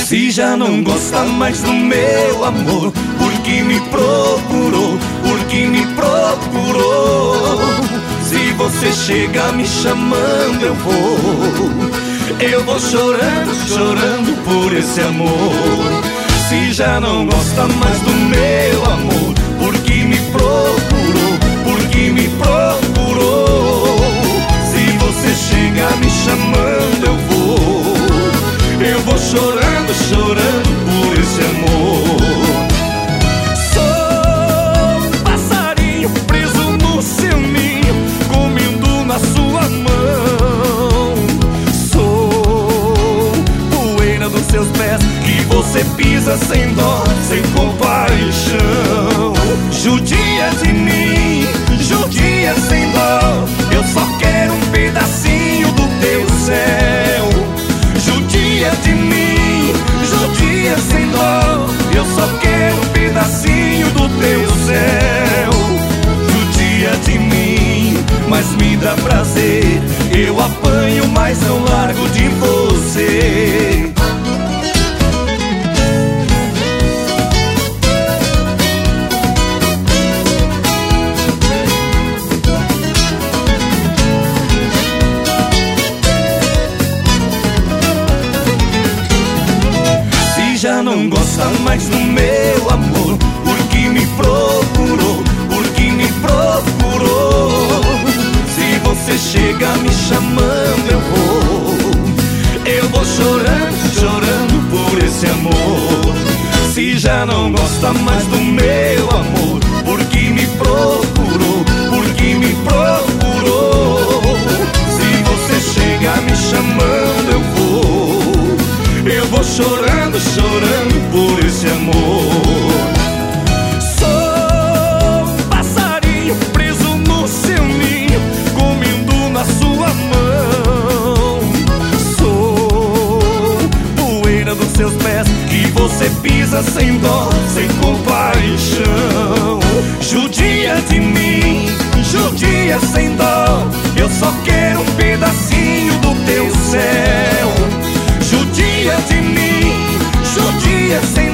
Se já não gosta mais do meu amor, porque me procurou, porque me procurou. Se você chega me chamando, eu vou chorando, chorando por esse amor. Se já não gosta mais do meu amor, porque me procurou, porque me procurou. Se você chega me chamando, eu vou chorando, chorando por esse amor. Sou um passarinho preso no seu ninho, comendo na sua mão. Sou poeira dos seus pés que você pisa sem dó, sem compaixão. Judia de mim, judia sem dó, eu só quero um pedacinho do teu céu. Judia de mim, judia sem dó, eu só quero um pedacinho do teu céu. Judia de mim, mas me dá prazer, eu apanho, mas não largo de você. Já não gosta mais do meu amor, porque me procurou, porque me procurou. Se você chega me chamando, eu vou chorando, chorando por esse amor. Se já não gosta mais do meu amor, porque me procurou, porque me procurou. Se você chega me chamando, eu vou chorando, chorando por esse amor. Sou um passarinho preso no seu ninho, comendo na sua mão. Sou poeira dos seus pés que você pisa sem dó, sem compaixão. Judia de mim, judia sem dó, eu só quero um pedacinho do teu céu. Judia de mim, judia sem